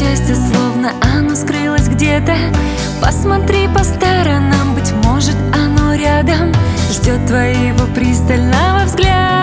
счастье, словно оно скрылось где-то. Посмотри по сторонам, быть может, оно рядом, ждет твоего пристального взгляда.